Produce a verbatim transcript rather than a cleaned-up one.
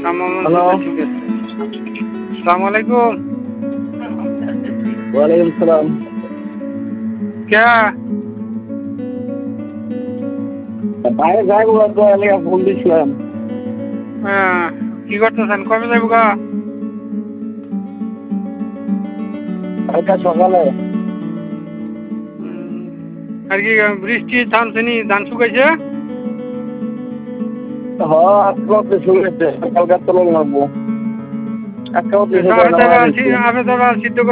Hello, আসসালামু আলাইকুম। ওয়ালাইকুম সালাম। কে বাইরে যাইবো তো আমি ফোন দিছিলাম। হ্যাঁ, কি করতেছেন? কবে যাইব গা? কালকে সকালে। উম, আর কি বৃষ্টি থামছে নি? ধান শুকাইছে? হ্যাঁ, আজকে অব্দি শুনেছে কালকে তো লোক লাগবো। আজকে অব্দি আপে যাবা আপে যাবা সিদ্ধ